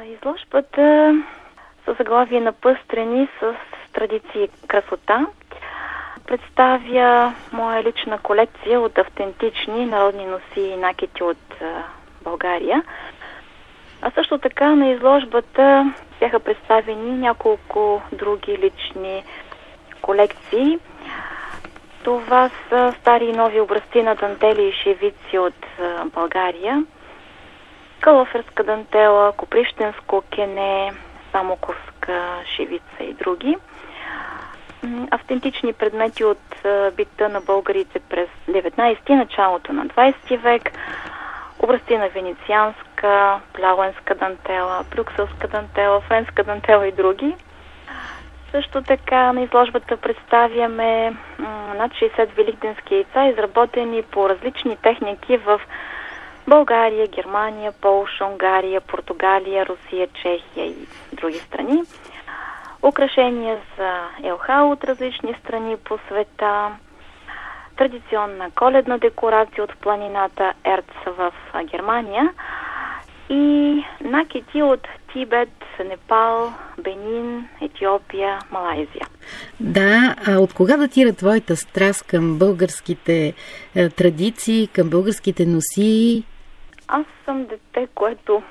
Изложбата със заглавие "Напъстрени с традиции и красота" представя моя лична колекция от автентични народни носии и накити от България. А също така на изложбата бяха представени няколко други лични колекции. Това са стари и нови образци на дантели и шевици от България, калаферска дантела, коприщенско кене, самоковска шевица и други. Автентични предмети от бита на българите през 19 началото на 20 век, образци на венецианска, плауенска дантела, брюкселска дантела, френска дантела и други. Също така на изложбата представяме над 60 великденски яйца, изработени по различни техники в България, Германия, Полша, Унгария, Португалия, Русия, Чехия и други страни. Украшения за елха от различни страни по света, традиционна коледна декорация от планината Ерц в Германия и накити от Тибет, Непал, Бенин, Етиопия, Малайзия. Да, а от кога датира твоята страст към българските традиции, към българските носии? Аз съм дете, което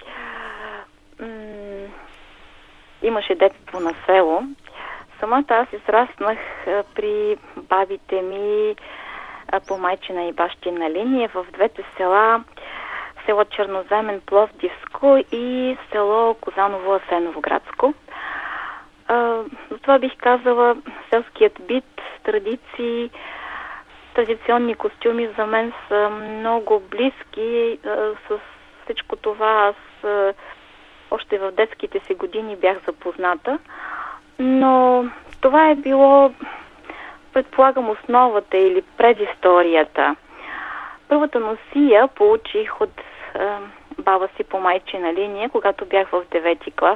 имаше детство на село. Самата аз израснах при бабите ми по майчина и бащина линия в двете села, село Черноземен, Пловдивско и село Козаново-Асеново-Градско. Затова бих казала, селският бит, традиции, традиционни костюми за мен са много близки. С всичко това аз още в детските си години бях запозната, но това е било, предполагам, основата или предисторията. Първата носия получих от баба си по майчина линия, когато бях в 9-ти клас.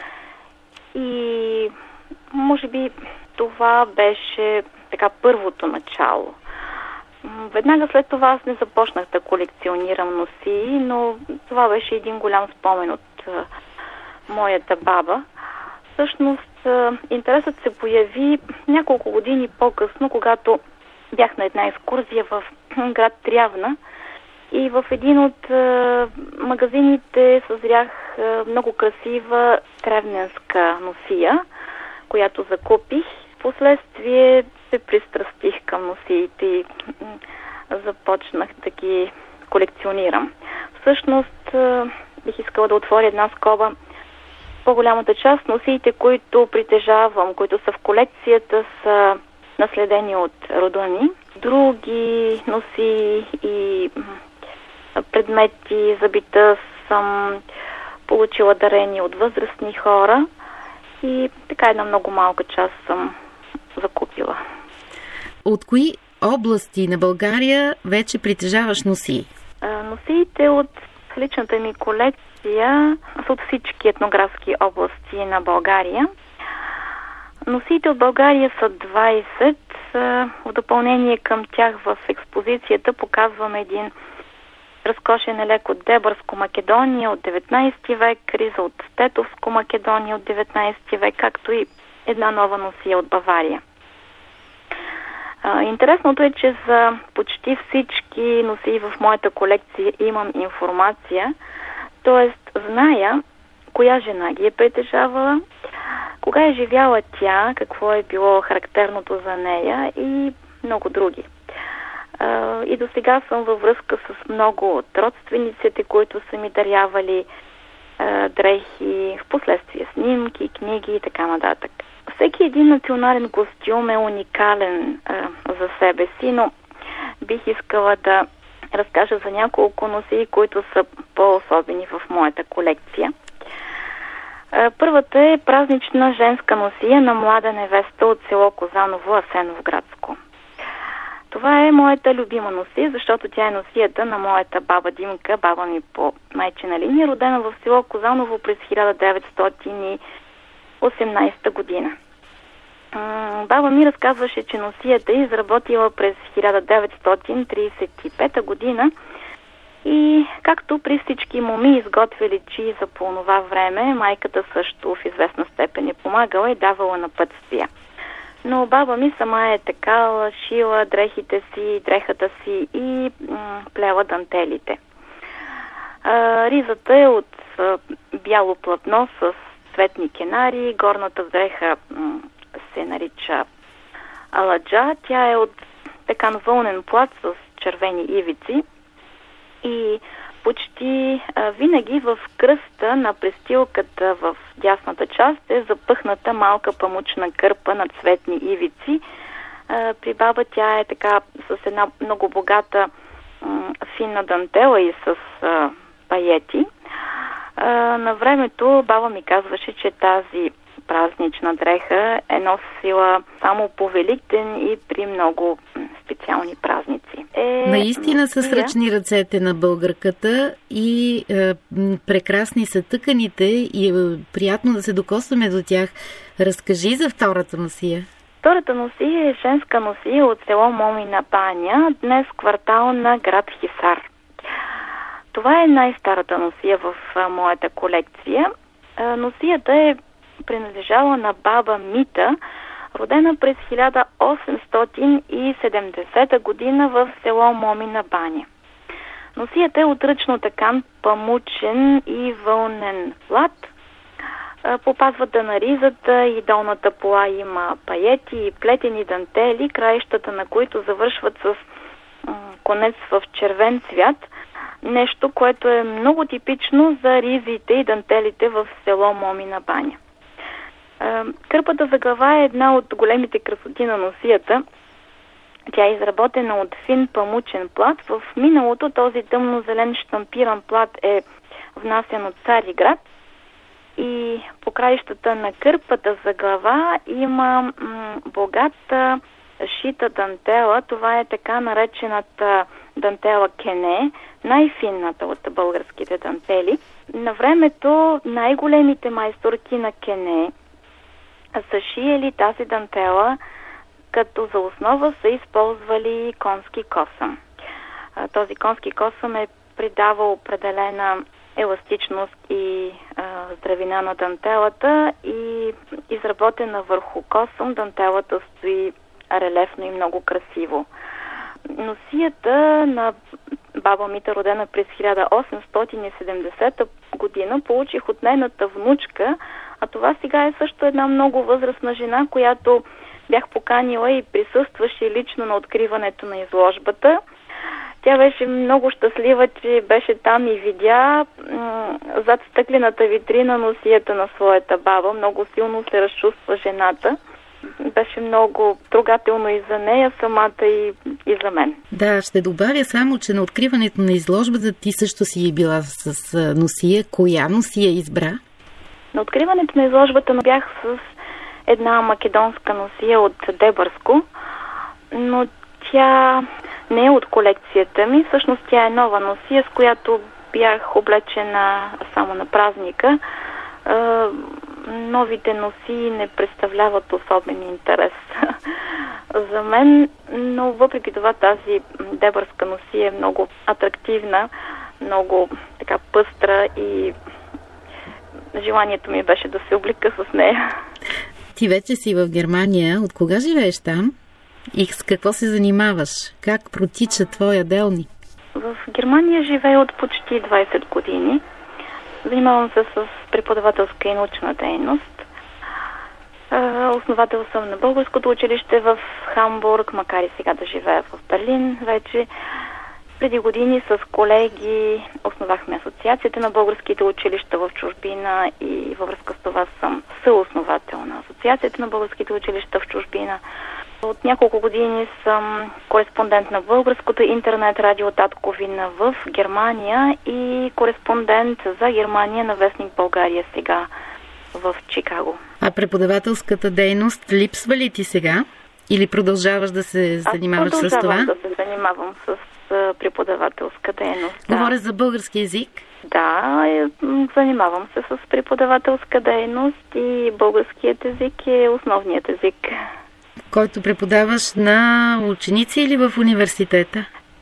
И може би това беше така първото начало. Веднага след това аз не започнах да колекционирам носии, но това беше един голям спомен от моята баба. Всъщност интересът се появи няколко години по-късно, когато бях на една екскурзия в град Трявна и в един от магазините съзрях много красива тревненска носия, която закупих. Впоследствие се пристрастих към носиите и започнах да ги колекционирам. Всъщност бих искала да отворя една скоба. По-голямата част носиите, които притежавам, които са в колекцията, са наследени от рода ми. Други носии и предмети за бита съм получила дарени от възрастни хора и така една много малка част съм закупила. От кои области на България вече притежаваш носии? Носиите от личната ми колекция са от всички етнографски области на България. Носиите от България са 20. В допълнение към тях в експозицията показвам един разкошен елек от Дебърско Македония от 19 век, риза от Тетовско Македония от 19 век, както и една нова носия от Бавария. Интересното е, че за почти всички носии в моята колекция имам информация, т.е. зная коя жена ги е притежавала, кога е живяла тя, какво е било характерното за нея и много други. И до сега съм във връзка с много от родствениците, които са ми дарявали дрехи, впоследствие снимки, книги и така нататък. Всеки един национален костюм е уникален за себе си, но бих искала да разкажа за няколко носии, които са по-особени в моята колекция. Първата е празнична женска носия на млада невеста от село Козаново, Асеново-Градско. Това е моята любима носия, защото тя е носията на моята баба Димка, баба ми по майчина линия, родена в село Козаново през 1918 година. Баба ми разказваше, че носията е изработила през 1935 година И както при всички моми изготвили чи за по това време, майката също в известна степен е помагала и давала напътствия. Но баба ми сама е така шила дрехата си и плела дантелите. Ризата е от бяло платно с цветни кенари, горната дреха се нарича аладжа, тя е от така вълнен плат с червени ивици и почти винаги в кръста на престилката в дясната част е запъхната малка памучна кърпа на цветни ивици. При баба тя е така с една много богата финна дантела и с паети. На времето баба ми казваше, че тази празнична дреха е носила само по Великден и при много специални празници. Наистина са сръчни ръцете на българката и прекрасни са тъканите и е приятно да се докосваме до тях. Разкажи за втората носия. Втората носия е женска носия от село Момина баня, днес квартал на град Хисар. Това е най-старата носия в моята колекция. Носията е принадлежала на баба Мита, родена през 1870 година в село Момина баня. Носията е от ръчно такан, памучен и вълнен плат. Попазвата на ризата и долната пола има паети и плетени дантели, краищата на които завършват с конец в червен цвят, нещо, което е много типично за ризите и дантелите в село Момина баня. Кърпата за глава е една от големите красоти на носията. Тя е изработена от фин памучен плат. В миналото този тъмно-зелен щампиран плат е внасян от Цариград и по краищата на кърпата за глава има богата шита дантела. Това е така наречената дантела кене, най-финната от българските дантели. На времето най-големите майсторки на кене са шиели тази дантела, като за основа са използвали конски косъм. Този конски косъм е придавал определена еластичност и здравина на дантелата и изработена върху косъм, дантелата стои релефно и много красиво. Носията на баба Мита, родена през 1870 година, получих от нейната внучка, а това сега е също една много възрастна жена, която бях поканила и присъстваше лично на откриването на изложбата. Тя беше много щастлива, че беше там и видя зад стъклената витрина носията на своята баба. Много силно се разчувства жената. Беше много трогателно и за нея самата и за мен. Да, ще добавя само, че на откриването на изложбата ти също си е била с носия. Коя носия избра? На откриването на изложбата бях с една македонска носия от Дебърско, но тя не е от колекцията ми. Всъщност тя е нова носия, с която бях облечена само на празника. Новите носии не представляват особен интерес за мен, но въпреки това тази дебърска носия е много атрактивна, много така пъстра и желанието ми беше да се облика с нея. Ти вече си в Германия. От кога живееш там? И с какво се занимаваш? Как протича твоя делник? В Германия живея от почти 20 години. Занимавам се с преподавателска и научна дейност. Основател съм на българското училище в Хамбург, макар и сега да живея в Берлин вече. Преди години с колеги основахме Асоциацията на българските училища в чужбина и във връзка с това съм съосновател на Асоциацията на българските училища в чужбина. От няколко години съм кореспондент на българското интернет радио Татковина в Германия и кореспондент за Германия на вестник България сега в Чикаго. А преподавателската дейност липсва ли ти сега? Или продължаваш да се занимаваш с това? Продължавам да се занимавам с преподавателска дейност. Говоря за български език? Да, занимавам се с преподавателска дейност и българският език е основният език. Който преподаваш на ученици или в университета?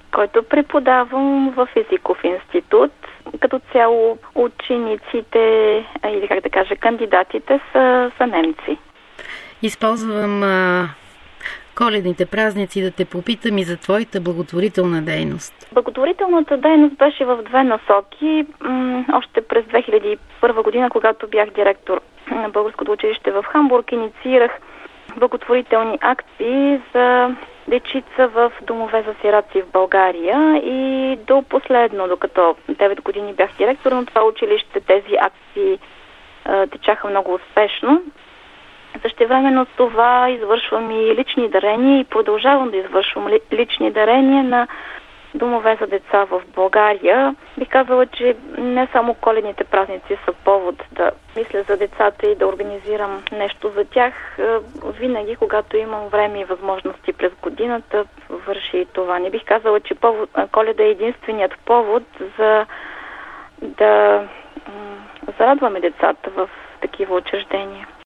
който преподавам в езиков институт. Като цяло учениците, или как да кажа, кандидатите са немци. Използвам коледните празници да те попитам и за твоята благотворителна дейност. Благотворителната дейност беше в две насоки. Още през 2001 година, когато бях директор на Българското училище в Хамбург, инициирах благотворителни акции за дечица в домове за сираци в България и до последно, докато 9 години бях директор на това училище, тези акции течаха много успешно. Същевременно с това извършвам и лични дарения и продължавам да извършвам лични дарения на домове за деца в България. Бих казала, че не само коледните празници са повод да мисля за децата и да организирам нещо за тях. Винаги, когато имам време и възможности през годината, върши и това. Не бих казала, че Коледа е единственият повод за да зарадваме децата в такива учреждения.